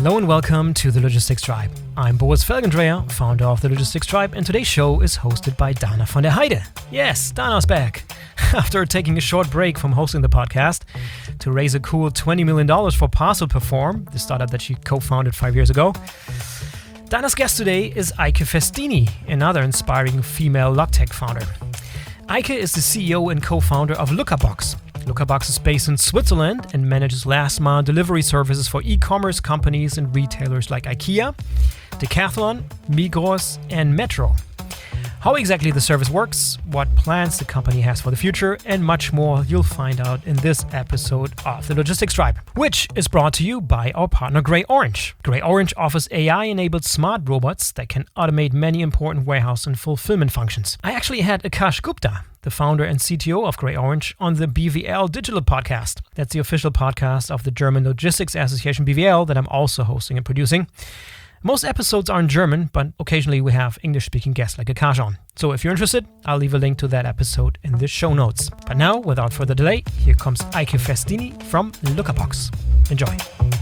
Hello and welcome to the Logistics Tribe. I'm Boris Felgendreher, founder of the Logistics Tribe, and today's show is hosted by Dana von der Heide. Yes, Dana's back. After taking a short break from hosting the podcast to raise a cool $20 million for Parcel Perform, the startup that she co-founded 5 years ago, Dana's guest today is Eike Festini, another inspiring female logtech founder. Eike is the CEO and co-founder of Lookabox. Lookabox is based in Switzerland and manages last-mile delivery services for e-commerce companies and retailers like IKEA, Decathlon, Migros, and Metro. How exactly the service works, what plans the company has for the future, and much more you'll find out in this episode of the Logistics Tribe, which is brought to you by our partner Grey Orange. Grey Orange offers AI-enabled smart robots that can automate many important warehouse and fulfillment functions. I actually had Akash Gupta, the founder and CTO of Grey Orange, on the BVL Digital Podcast. That's the official podcast of the German Logistics Association BVL that I'm also hosting and producing. Most episodes are in German, but occasionally we have English-speaking guests like Akash on. So if you're interested, I'll leave a link to that episode in the show notes. But now, without further delay, here comes Eike Festini from Lookabox. Enjoy.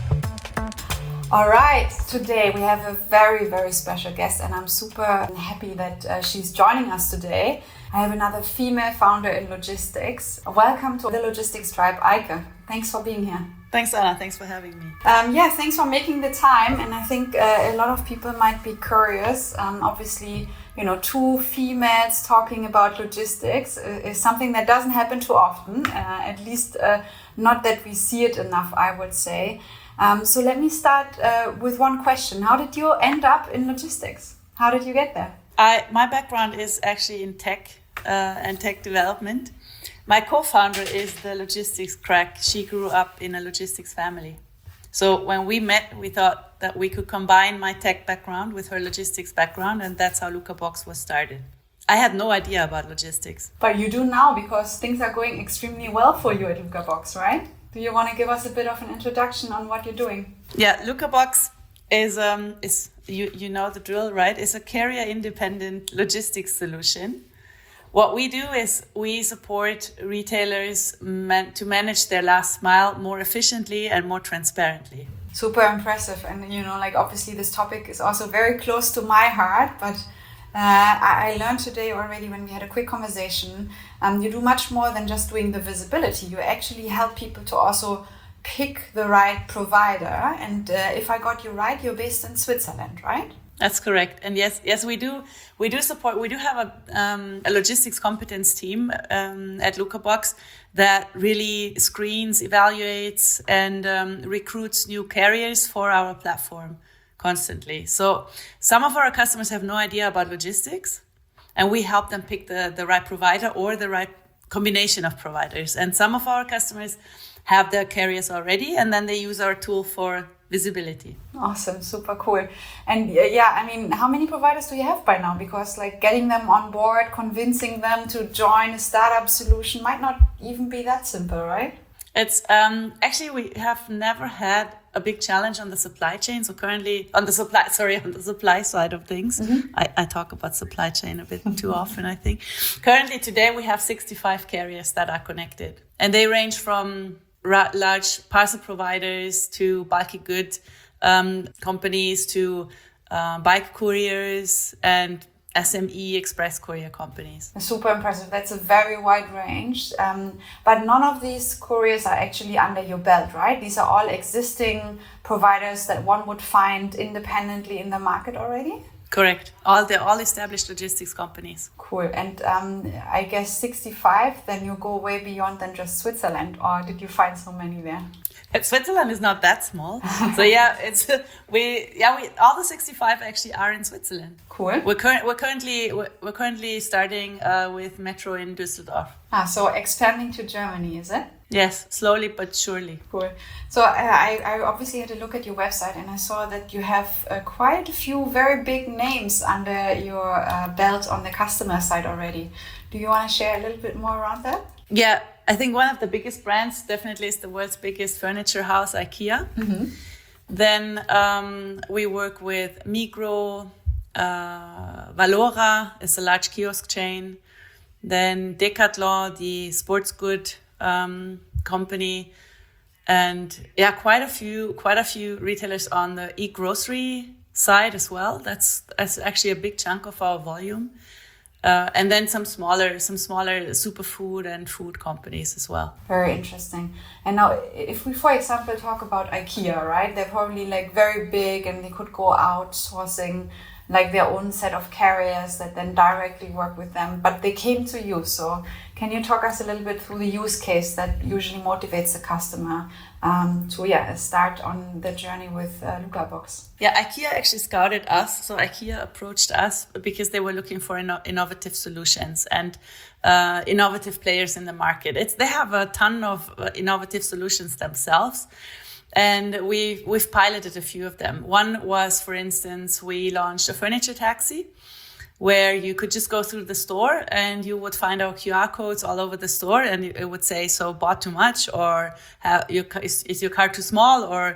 All right, today we have a very, very special guest, and I'm super happy that she's joining us today. I have another female founder in logistics. Welcome to the Logistics Tribe, Eike. Thanks for being here. Thanks, Anna. Thanks for having me. Thanks for making the time. And I think a lot of people might be curious. Obviously, two females talking about logistics is something that doesn't happen too often. At least not that we see it enough, I would say. So let me start with one question. How did you end up in logistics? How did you get there? My background is actually in tech and tech development. My co-founder is the logistics crack. She grew up in a logistics family. So when we met, we thought that we could combine my tech background with her logistics background, and that's how Lookabox was started. I had no idea about logistics. But you do now, because things are going extremely well for you at Lookabox, right? Do you want to give us a bit of an introduction on what you're doing? Yeah, Lookabox is you know the drill, right? It's a carrier-independent logistics solution. What we do is we support retailers to manage their last mile more efficiently and more transparently. Super impressive. And, obviously this topic is also very close to my heart. But I learned today already when we had a quick conversation, you do much more than just doing the visibility. You actually help people to also pick the right provider. And if I got you right, you're based in Switzerland, right? That's correct. And yes, we do support. We do have a logistics competence team at Lookabox that really screens, evaluates, and recruits new carriers for our platform constantly. So some of our customers have no idea about logistics, and we help them pick the right provider or the right combination of providers. And some of our customers have their carriers already, and then they use our tool for visibility. Awesome, super cool. And how many providers do you have by now? Because getting them on board, convincing them to join a startup solution might not even be that simple, right? It's actually we have never had a big challenge on the supply chain. So currently on the supply side of things, I talk about supply chain a bit too often, I think. Currently today we have 65 carriers that are connected, and they range from large parcel providers to bulky good companies to bike couriers and SME express courier companies. Super impressive. That's a very wide range. But none of these couriers are actually under your belt, right? These are all existing providers that one would find independently in the market already? Correct. They're all established logistics companies. Cool. And I guess 65, then you go way beyond than just Switzerland, or did you find so many there? Switzerland is not that small. So all the 65 actually are in Switzerland. Cool. We're currently starting with Metro in Düsseldorf. So expanding to Germany, is it? Yes, slowly but surely. Cool. So I obviously had a look at your website, and I saw that you have quite a few very big names under your belt on the customer side already. Do you want to share a little bit more around that? Yeah, I think one of the biggest brands definitely is the world's biggest furniture house, IKEA. Mm-hmm. Then we work with Migros, Valora is a large kiosk chain. Then Decathlon, the sports good company. and quite a few retailers on the e-grocery side as well. That's actually a big chunk of our volume. And then some smaller superfood and food companies as well. Very interesting. And now, if we, for example, talk about IKEA, right? They're probably like very big, and they could go outsourcing like their own set of carriers that then directly work with them. But they came to you. So can you talk us a little bit through the use case that usually motivates the customer to start on the journey with Lucabox? Yeah, IKEA actually scouted us. So IKEA approached us because they were looking for innovative solutions and innovative players in the market. They have a ton of innovative solutions themselves. And we've piloted a few of them. One was, for instance, we launched a furniture taxi where you could just go through the store and you would find our QR codes all over the store, and it would say, so bought too much, or is your car too small, or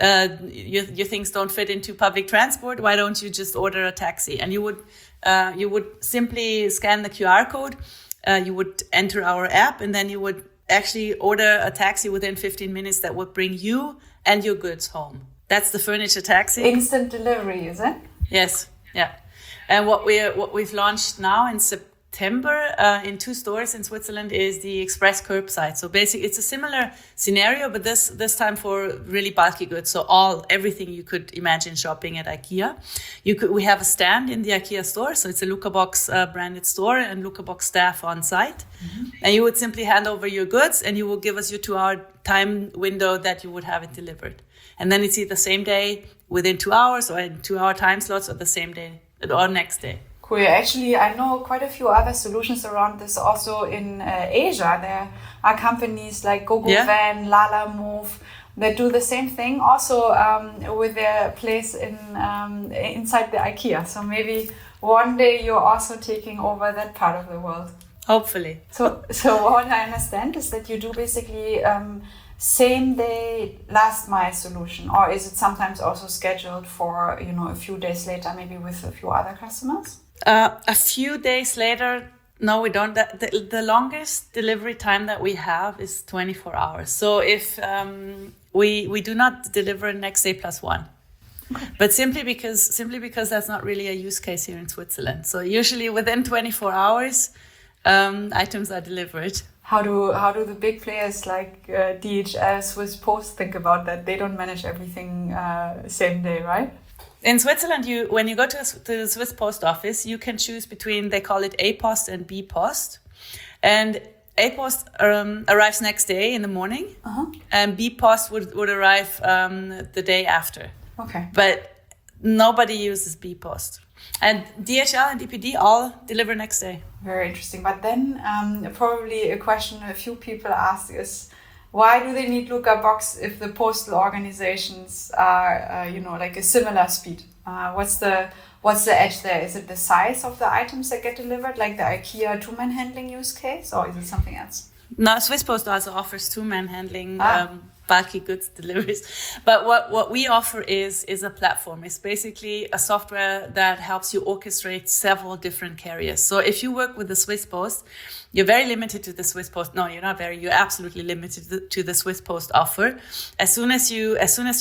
your things don't fit into public transport, why don't you just order a taxi? And you would simply scan the QR code, you would enter our app, and then you would actually order a taxi within 15 minutes that would bring you and your goods home. That's the furniture taxi. Instant delivery, is it? Yes, yeah. And what we've launched now in September in 2 stores in Switzerland is the express curbside. So basically, it's a similar scenario, but this time for really bulky goods. So everything you could imagine shopping at IKEA. We have a stand in the IKEA store, so it's a Lucabox branded store and Lucabox staff on site. Mm-hmm. And you would simply hand over your goods, and you will give us your 2-hour time window that you would have it delivered. And then it's either same day within 2 hours, or in 2-hour time slots, or the same day or next day. Cool. Actually, I know quite a few other solutions around this also in Asia. There are companies like GoGoVan, Lalamove that do the same thing also with their place inside the IKEA. So maybe one day you're also taking over that part of the world. Hopefully. So what I understand is that you do basically same day last mile solution, or is it sometimes also scheduled for a few days later, maybe with a few other customers? A few days later, no, we don't. The longest delivery time that we have is 24 hours. So if we do not deliver next day plus one. Okay. But simply because that's not really a use case here in Switzerland. So usually within 24 hours, items are delivered. How do the big players like DHL, Swiss Post think about that? They don't manage everything same day, right? In Switzerland, when you go to the Swiss Post Office, you can choose between, they call it A Post and B Post. And A Post arrives next day in the morning, and B Post would arrive the day after. Okay. But nobody uses B Post. And DHL and DPD all deliver next day. Very interesting. But then probably a question a few people ask is, why do they need Lucabox if the postal organizations are, like a similar speed? What's the edge there? Is it the size of the items that get delivered, like the IKEA 2-man handling use case, or is it something else? No, Swiss Post also offers 2-man handling bulky goods deliveries. But what we offer is a platform. It's basically a software that helps you orchestrate several different carriers. So if you work with the Swiss Post, you're very limited to the Swiss Post. No, you're not very. You're absolutely limited to the Swiss Post offer. As soon as you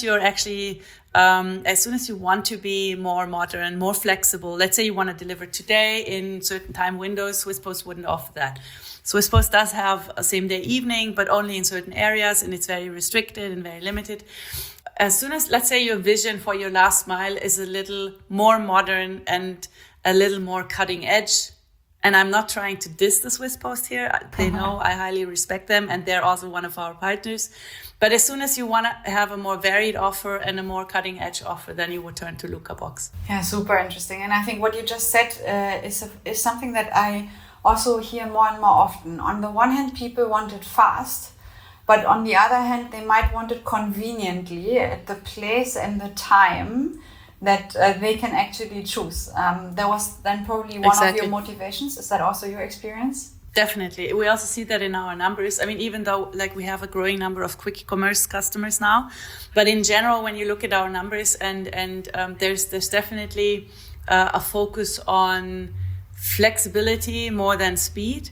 want to be more modern, more flexible, let's say you want to deliver today in certain time windows, Swiss Post wouldn't offer that. Swiss Post does have a same day evening, but only in certain areas, and it's very restricted and very limited. As soon as, let's say, your vision for your last mile is a little more modern and a little more cutting edge, and I'm not trying to diss the Swiss Post here. They know I highly respect them, and they're also one of our partners. But as soon as you want to have a more varied offer and a more cutting edge offer, then you would turn to Lucabox. Yeah, super interesting. And I think what you just said is something that I also hear more and more often. On the one hand, people want it fast, but on the other hand, they might want it conveniently at the place and the time that they can actually choose. That was then probably one of your motivations. Is that also your experience? Definitely. We also see that in our numbers. I mean, even though we have a growing number of quick commerce customers now, but in general, when you look at our numbers and there's definitely a focus on flexibility more than speed.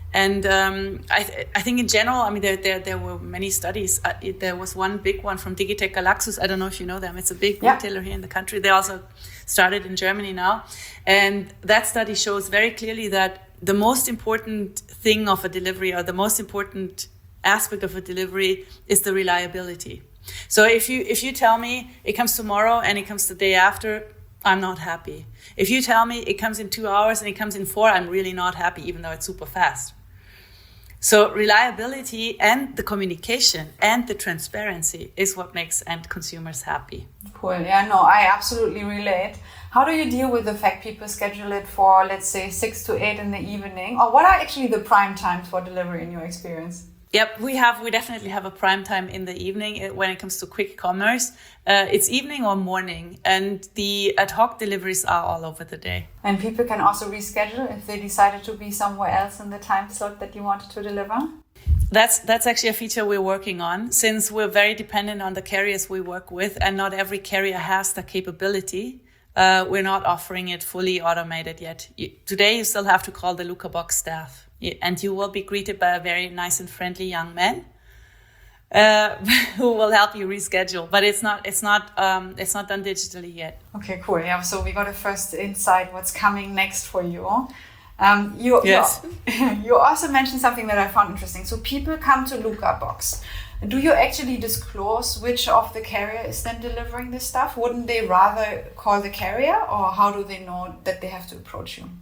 And I think in general, I mean, there were many studies. There was one big one from Digitec Galaxus. I don't know if you know them. It's a big retailer here in the country. They also started in Germany now. And that study shows very clearly that the most important thing of a delivery, or the most important aspect of a delivery, is the reliability. So if you tell me it comes tomorrow and it comes the day after, I'm not happy. If you tell me it comes in 2 hours and it comes in 4, I'm really not happy, even though it's super fast. So reliability and the communication and the transparency is what makes end consumers happy. Cool. Yeah, no, I absolutely relate. How do you deal with the fact people schedule it for, let's say, 6 to 8 in the evening? Or what are actually the prime times for delivery in your experience? Yep, we definitely have a prime time in the evening when it comes to quick commerce. It's evening or morning, and the ad hoc deliveries are all over the day. And people can also reschedule if they decided to be somewhere else in the time slot that you wanted to deliver? That's actually a feature we're working on, since we're very dependent on the carriers we work with, and not every carrier has the capability. We're not offering it fully automated yet. Today, you still have to call the Lucabox staff. And you will be greeted by a very nice and friendly young man who will help you reschedule. But it's not done digitally yet. Okay, cool. Yeah, so we got a first insight what's coming next for you. Yes. You also mentioned something that I found interesting. So people come to Lucabox. Do you actually disclose which of the carrier is then delivering this stuff? Wouldn't they rather call the carrier, or how do they know that they have to approach you?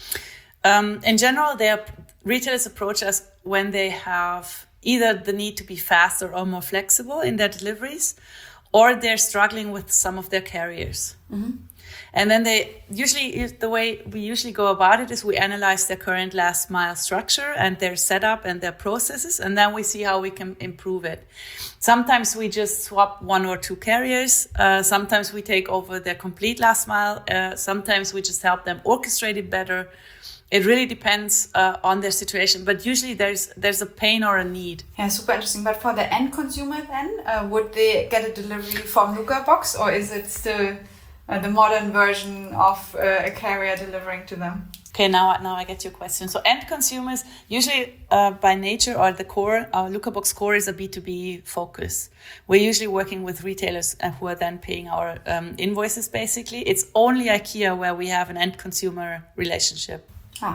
In general, retailers approach us when they have either the need to be faster or more flexible in their deliveries, or they're struggling with some of their carriers. Mm-hmm. And then the way we usually go about it is we analyze their current last mile structure and their setup and their processes, and then we see how we can improve it. Sometimes we just swap 1 or 2 carriers. Sometimes we take over their complete last mile. Sometimes we just help them orchestrate it better. It really depends on their situation, but usually there's a pain or a need. Yeah, super interesting. But for the end consumer then, would they get a delivery from Lucabox, or is it still the modern version of a carrier delivering to them? Okay, now I get your question. So end consumers, usually by nature or the core, our Lucabox core is a B2B focus. We're usually working with retailers who are then paying our invoices, basically. It's only IKEA where we have an end consumer relationship.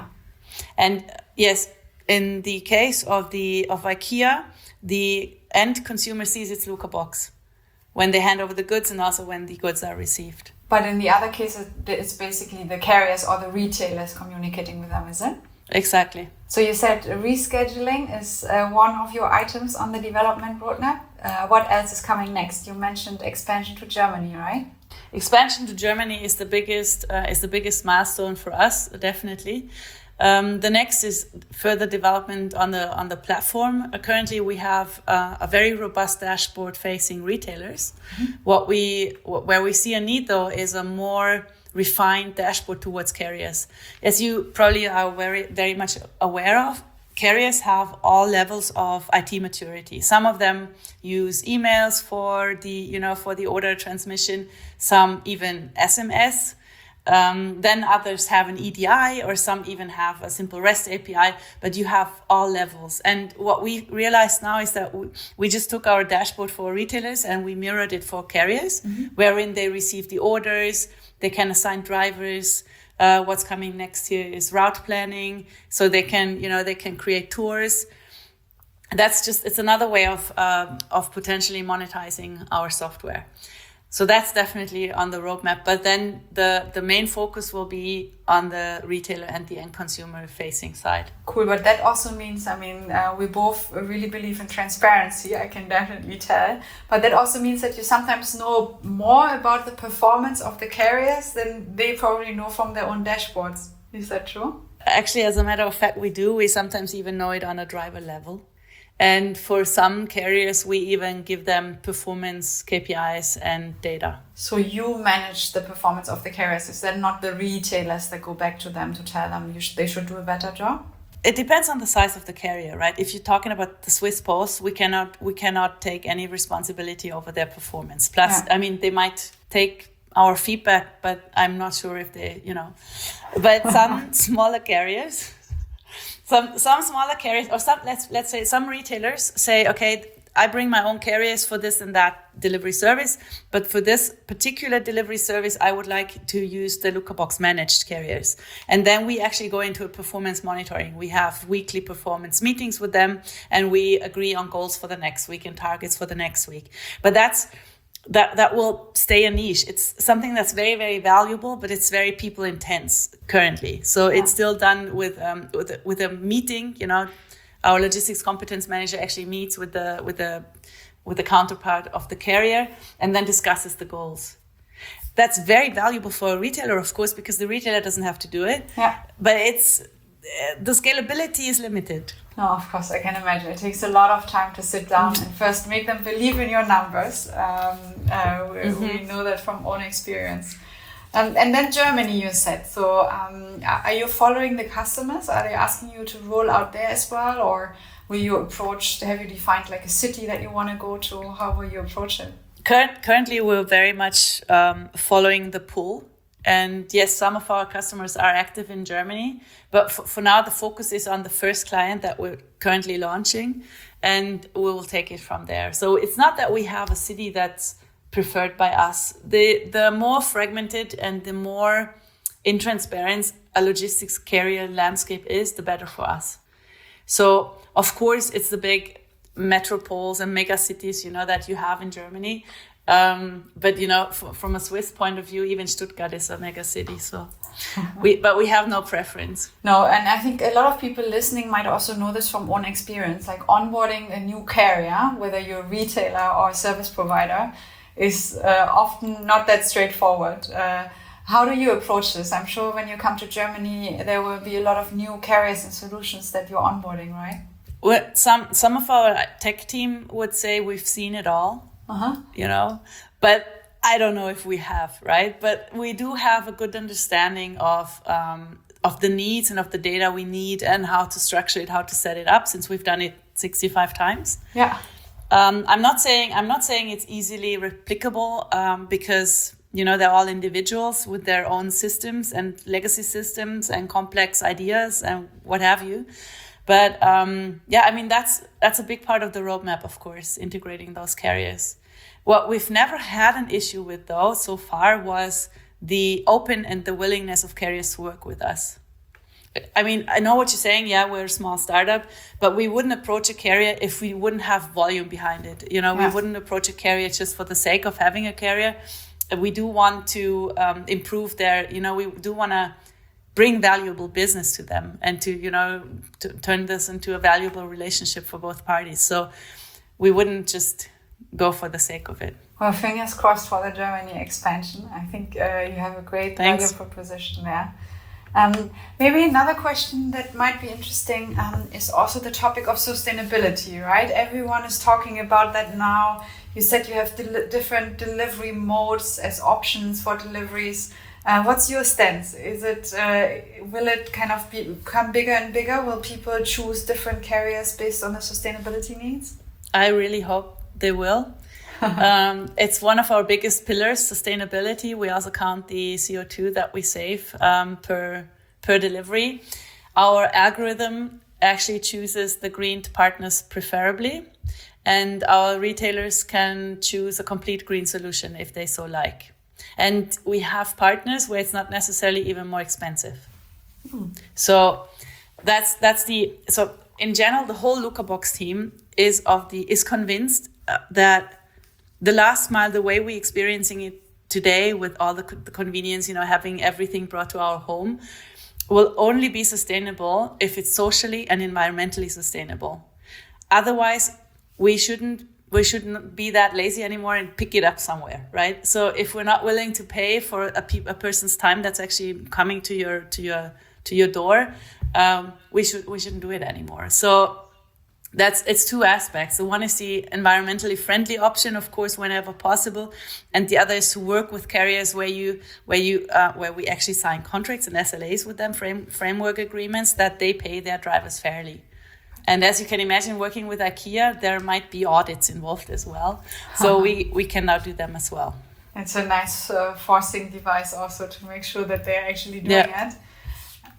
And yes, in the case of IKEA, the end consumer sees its Lucabox when they hand over the goods and also when the goods are received. But in the other cases, it's basically the carriers or the retailers communicating with them, is it? Exactly. So you said rescheduling is one of your items on the development roadmap. What else is coming next? You mentioned expansion to Germany, right? Expansion to Germany is the biggest milestone for us, definitely. The next is further development on the platform. Currently, we have a very robust dashboard facing retailers. Mm-hmm. Where we see a need, though, is a more refined dashboard towards carriers. As you probably are very, very much aware of, carriers have all levels of IT maturity. Some of them use emails for the order transmission, some even SMS. Then others have an EDI, or some even have a simple REST API, but you have all levels. And what we realized now is that we just took our dashboard for retailers and we mirrored it for carriers, mm-hmm. wherein they receive the orders, they can assign drivers. What's coming next here is route planning, so they can create tours. It's another way of potentially monetizing our software. So that's definitely on the roadmap. But then the main focus will be on the retailer and the end consumer facing side. Cool, but that also means, we both really believe in transparency, I can definitely tell. But that also means that you sometimes know more about the performance of the carriers than they probably know from their own dashboards. Is that true? Actually, as a matter of fact, we do. We sometimes even know it on a driver level. And for some carriers, we even give them performance KPIs and data. So you manage the performance of the carriers. Is that not the retailers that go back to them to tell them they should do a better job? It depends on the size of the carrier, right? If you're talking about the Swiss Post, we cannot take any responsibility over their performance. Plus, yeah. They might take our feedback, but I'm not sure if they, But some smaller carriers... some smaller carriers, or some let's say some retailers say, okay, I bring my own carriers for this and that delivery service, but for this particular delivery service, I would like to use the Lucabox managed carriers. And then we actually go into a performance monitoring. We have weekly performance meetings with them, and we agree on goals for the next week and targets for the next week. But that will stay a niche. It's something that's very, very valuable, but it's very people intense currently. So it's still done with a meeting. You know, our logistics competence manager actually meets with the counterpart of the carrier and then discusses the goals. That's very valuable for a retailer, of course, because the retailer doesn't have to do it. Yeah. But the scalability is limited. No, of course, I can imagine. It takes a lot of time to sit down and first make them believe in your numbers. We know that from own experience. And then Germany, you said. So are you following the customers? Are they asking you to roll out there as well? Or have you defined like a city that you want to go to? How will you approach it? Currently, we're very much following the pool. And yes, some of our customers are active in Germany, but for now, the focus is on the first client that we're currently launching, and we will take it from there. So it's not that we have a city that's preferred by us. The more fragmented and the more intransparent a logistics carrier landscape is, the better for us. So of course, it's the big metropoles and mega cities, that you have in Germany. But from a Swiss point of view, even Stuttgart is a mega city. So, we have no preference. No, and I think a lot of people listening might also know this from own experience. Like onboarding a new carrier, whether you're a retailer or a service provider, is often not that straightforward. How do you approach this? I'm sure when you come to Germany, there will be a lot of new carriers and solutions that you're onboarding, right? Well, some of our tech team would say we've seen it all. But I don't know if we have, right? But we do have a good understanding of the needs and of the data we need and how to structure it, how to set it up, since we've done it 65 times. Yeah. I'm not saying it's easily replicable because they're all individuals with their own systems and legacy systems and complex ideas and what have you. But that's a big part of the roadmap, of course, integrating those carriers. What we've never had an issue with, though, so far was the open and the willingness of carriers to work with us. I mean, I know what you're saying. Yeah, we're a small startup, but we wouldn't approach a carrier if we wouldn't have volume behind it. We wouldn't approach a carrier just for the sake of having a carrier. We do want to improve we do want to bring valuable business to them and to turn this into a valuable relationship for both parties. So we wouldn't just go for the sake of it. Well, fingers crossed for the Germany expansion. I think you have a great value proposition there. Maybe another question that might be interesting is also the topic of sustainability, right? Everyone is talking about that now. You said you have different delivery modes as options for deliveries. What's your stance? Is it will it kind of become bigger and bigger? Will people choose different carriers based on the sustainability needs? I really hope they will. It's one of our biggest pillars, sustainability. We also count the CO2 that we save per delivery. Our algorithm actually chooses the green partners preferably, and our retailers can choose a complete green solution if they so like. And we have partners where it's not necessarily even more expensive. So so in general, the whole Lucabox team is convinced that the last mile, the way we're experiencing it today with all the convenience, having everything brought to our home, will only be sustainable if it's socially and environmentally sustainable. Otherwise, we shouldn't be that lazy anymore and pick it up somewhere, right? So if we're not willing to pay for a person's time that's actually coming to your door, we shouldn't do it anymore. So it's two aspects. So one is the environmentally friendly option, of course, whenever possible, and the other is to work with carriers where we actually sign contracts and SLAs with them, framework agreements that they pay their drivers fairly. And as you can imagine, working with IKEA, there might be audits involved as well. So we can now do them as well. It's a nice forcing device also to make sure that they're actually doing it.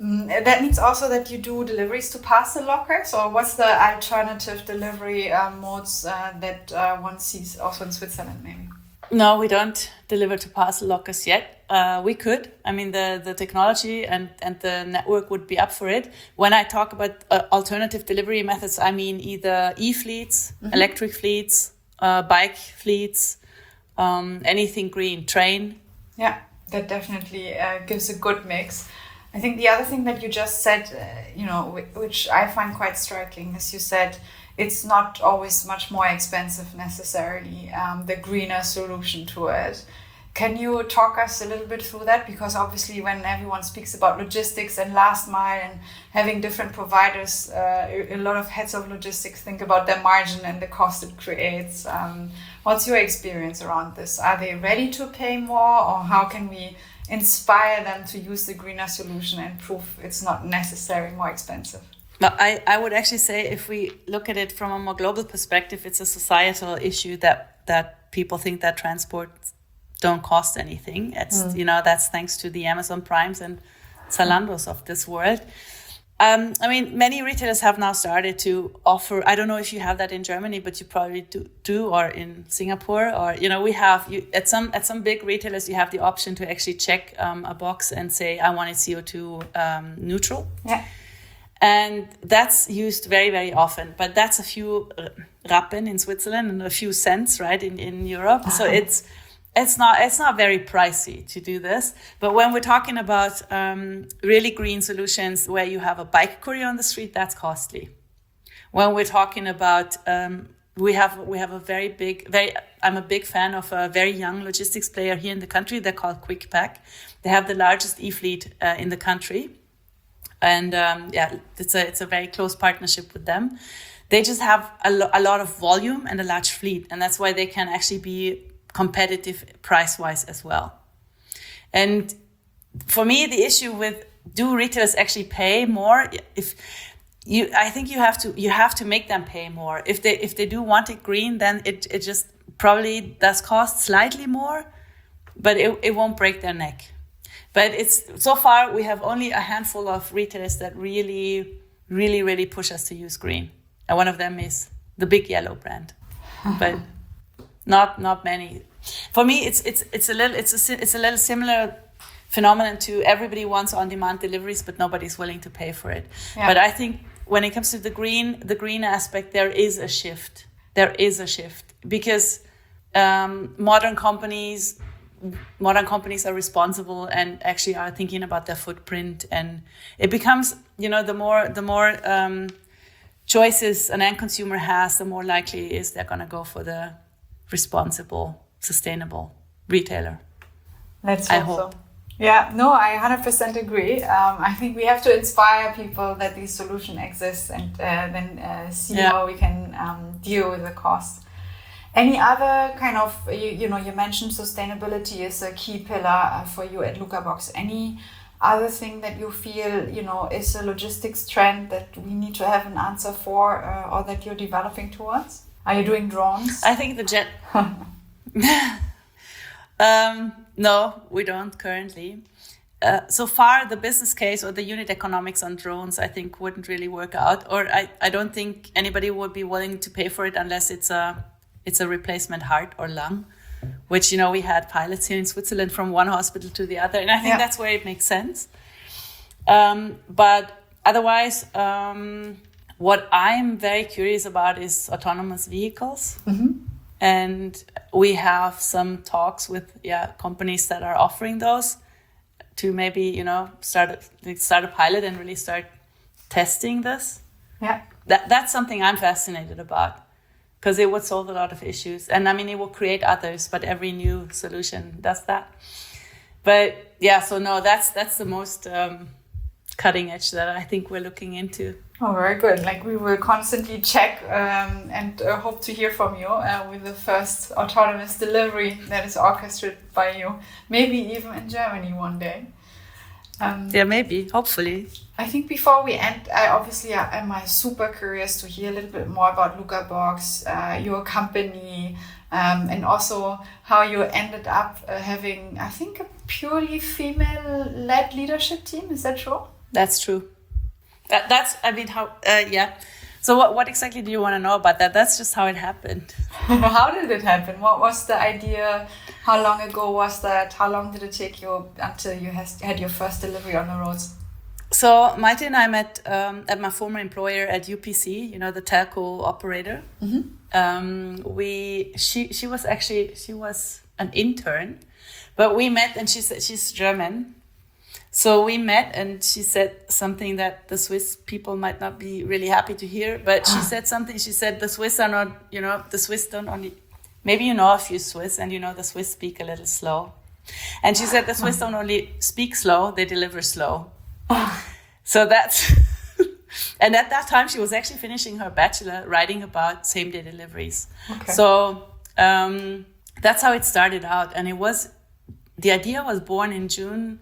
That means also that you do deliveries to parcel lockers, or what's the alternative delivery modes that one sees also in Switzerland maybe? No, we don't deliver to parcel lockers yet. We could. I mean, the technology and the network would be up for it. When I talk about alternative delivery methods, I mean either e-fleets, electric fleets, bike fleets, anything green, train. Yeah, that definitely gives a good mix. I think the other thing that you just said, which I find quite striking, is you said it's not always much more expensive necessarily, the greener solution to it. Can you talk us a little bit through that? Because obviously when everyone speaks about logistics and last mile and having different providers, a lot of heads of logistics think about their margin and the cost it creates. What's your experience around this? Are they ready to pay more, or how can we inspire them to use the greener solution and prove it's not necessarily more expensive? Well, I would actually say if we look at it from a more global perspective, it's a societal issue that people think that transport don't cost anything. It's that's thanks to the Amazon Primes and Zalandos of this world. I mean, many retailers have now started to offer, I don't know if you have that in Germany, but you probably do or in Singapore, or, we have, at some big retailers, you have the option to actually check a box and say, I want it CO2 neutral. Yeah. And that's used very, very often, but that's a few Rappen in Switzerland and a few cents, right, in Europe. So it's not very pricey to do this. But when we're talking about really green solutions where you have a bike courier on the street, that's costly. When we're talking about, we have a I'm a big fan of a very young logistics player here in the country. They're called QuickPack. They have the largest e-fleet in the country. And it's a very close partnership with them. They just have a lot of volume and a large fleet. And that's why they can actually be competitive price-wise as well. And for me, the issue with, do retailers actually pay more? I think you have to make them pay more. If they do want it green, then it just probably does cost slightly more, but it won't break their neck. But so far we have only a handful of retailers that really, really, really push us to use green, and one of them is the Big Yellow brand, but not many. For me, it's a little similar phenomenon to everybody wants on-demand deliveries, but nobody's willing to pay for it. Yeah. But I think when it comes to the green aspect, there is a shift. Because modern companies are responsible and actually are thinking about their footprint, and it becomes, the more choices an end consumer has, the more likely it is they're going to go for the responsible, sustainable retailer. Let's hope so. Yeah, no, I 100% agree. I think we have to inspire people that these solutions exist, and then see how we can deal with the cost. Any other kind of, you mentioned sustainability is a key pillar for you at Lucabox. Any other thing that you feel, is a logistics trend that we need to have an answer for, or that you're developing towards? Are you doing drones? I think no, we don't currently. So far, the business case or the unit economics on drones, I think, wouldn't really work out. Or I don't think anybody would be willing to pay for it unless it's a replacement heart or lung, which, we had pilots here in Switzerland from one hospital to the other. And I think that's where it makes sense. But otherwise, what I'm very curious about is autonomous vehicles. Mm-hmm. And we have some talks with companies that are offering those to maybe, start a pilot and really start testing this. Yeah. That's something I'm fascinated about, because it would solve a lot of issues. And I mean, it will create others, but every new solution does that. But so no, that's the most cutting edge that I think we're looking into. Oh, very good. We will constantly check and hope to hear from you with the first autonomous delivery that is orchestrated by you. Maybe even in Germany one day. Maybe, hopefully. I think before we end, I obviously am super curious to hear a little bit more about Lucabox, your company, and also how you ended up having, I think, a purely female-led leadership team. Is that true? That's true. That's, I mean, how, yeah. So what exactly do you want to know about that? That's just how it happened. How did it happen? What was the idea? How long ago was that? How long did it take you until you had your first delivery on the roads? So Maite and I met at my former employer at UPC, the telco operator. She was an intern, but we met, and she said she's German. So we met, and she said something that the Swiss people might not be really happy to hear, but she said something. She said the Swiss are not, the Swiss don't only, maybe you know a few Swiss, and the Swiss speak a little slow. And she said the Swiss don't only speak slow, they deliver slow. So that's, and at that time she was actually finishing her bachelor writing about same-day deliveries. Okay. So that's how it started out. And the idea was born in June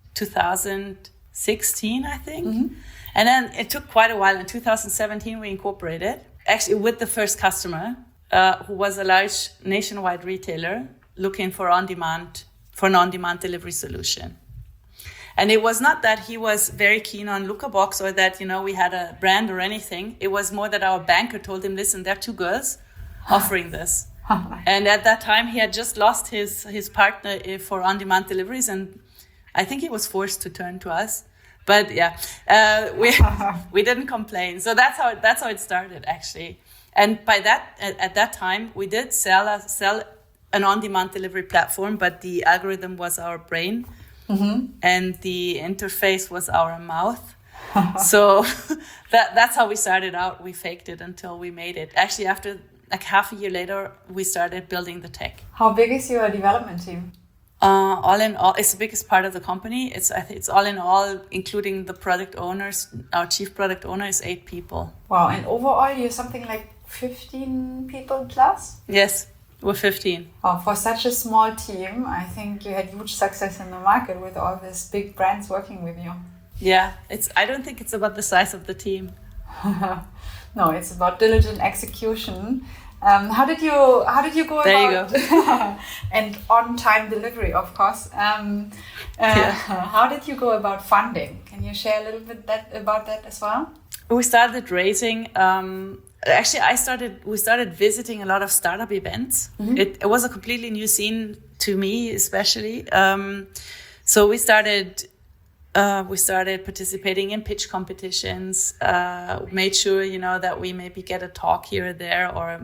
2016, I think. And then it took quite a while. In 2017, we incorporated, actually with the first customer, who was a large nationwide retailer looking for an on-demand delivery solution. And it was not that he was very keen on Lucabox or that, we had a brand or anything. It was more that our banker told him, listen, there are two girls offering this. And at that time, he had just lost his partner for on-demand deliveries, and I think he was forced to turn to us. But yeah, we didn't complain. So that's how it started, actually. And at that time, we did sell an on-demand delivery platform, but the algorithm was our brain. And the interface was our mouth. So that's how we started out. We faked it until we made it. Actually, after like half a year later, we started building the tech. How big is your development team? All in all, it's the biggest part of the company. I think it's all in all, including the product owners. Our chief product owner is 8 people. Wow. And overall, you're something like 15 people plus? Yes. We're 15. Oh, for such a small team, I think you had huge success in the market with all these big brands working with you. Yeah, I don't think it's about the size of the team. No, it's about diligent execution. How did you go about? There you go. And on-time delivery, of course. How did you go about funding? Can you share a little bit about that as well? We started raising. Actually, we started visiting a lot of startup events. It was a completely new scene to me, especially. So we started participating in pitch competitions. Made sure that we maybe get a talk here or there, or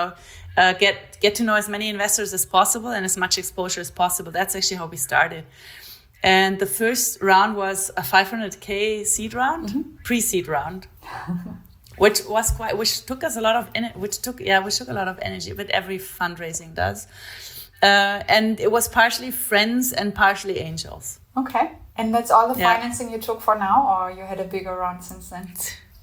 get to know as many investors as possible and as much exposure as possible. That's actually how we started. And the first round was a 500K seed round, pre-seed round. Which took us a lot of which took a lot of energy, but every fundraising does. And it was partially friends and partially angels. Okay. And that's all the financing you took for now, or you had a bigger round since then?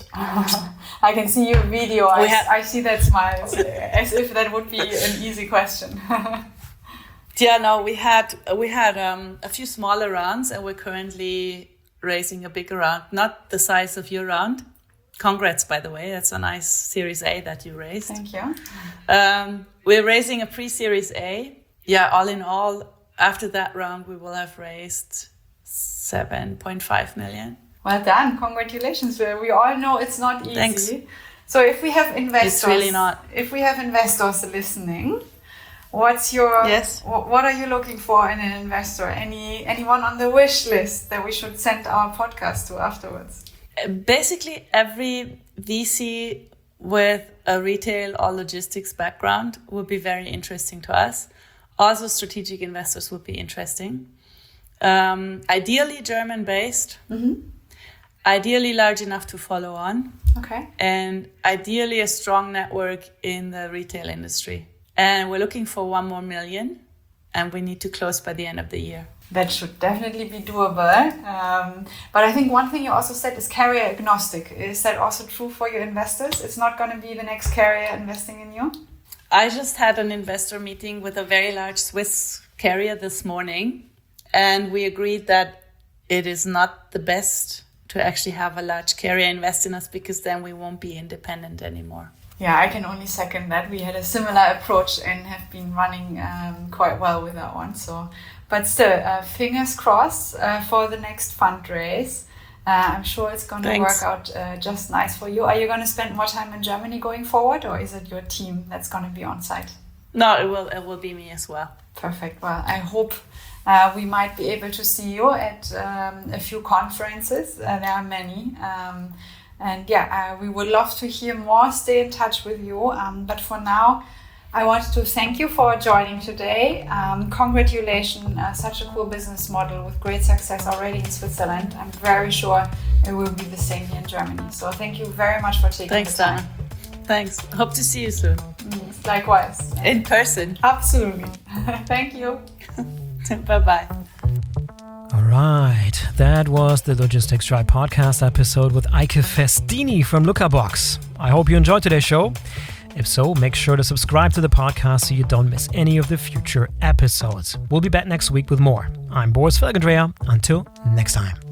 I can see your video. I see that smile as if that would be an easy question. Yeah, no, we had a few smaller rounds, and we're currently raising a bigger round, not the size of your round. Congrats, by the way. That's a nice Series A that you raised. Thank you. We're raising a pre-Series A. Yeah, all in all, after that round, we will have raised 7.5 million. Well done. Congratulations. We all know it's not easy. Thanks. So if we have investors... It's really not. If we have investors listening, what are you looking for in an investor? Anyone on the wish list that we should send our podcast to afterwards? Basically, every VC with a retail or logistics background would be very interesting to us. Also, strategic investors would be interesting. Ideally, German-based. Ideally, large enough to follow on. Okay. And ideally, a strong network in the retail industry. And we're looking for 1 more million, and we need to close by the end of the year. That should definitely be doable. But I think one thing you also said is carrier agnostic. Is that also true for your investors? It's not going to be the next carrier investing in you? I just had an investor meeting with a very large Swiss carrier this morning, and we agreed that it is not the best to actually have a large carrier invest in us, because then we won't be independent anymore. Yeah, I can only second that. We had a similar approach and have been running quite well with that one. But still, fingers crossed for the next fundraise. I'm sure it's going to work out just nice for you. Are you going to spend more time in Germany going forward, or is it your team that's going to be on site? No, it will be me as well. Perfect. Well, I hope we might be able to see you at a few conferences. There are many. We would love to hear more, stay in touch with you. But for now, I wanted to thank you for joining today. Congratulations, such a cool business model with great success already in Switzerland. I'm very sure it will be the same here in Germany. So thank you very much for taking the time. Thanks, Dana. Thanks. Hope to see you soon. Likewise. In person. Absolutely. Thank you. Bye-bye. All right, that was the Logistics Tribe podcast episode with Eike Festini from Lookerbox. I hope you enjoyed today's show. If so, make sure to subscribe to the podcast so you don't miss any of the future episodes. We'll be back next week with more. I'm Boris Felgendreher. Until next time.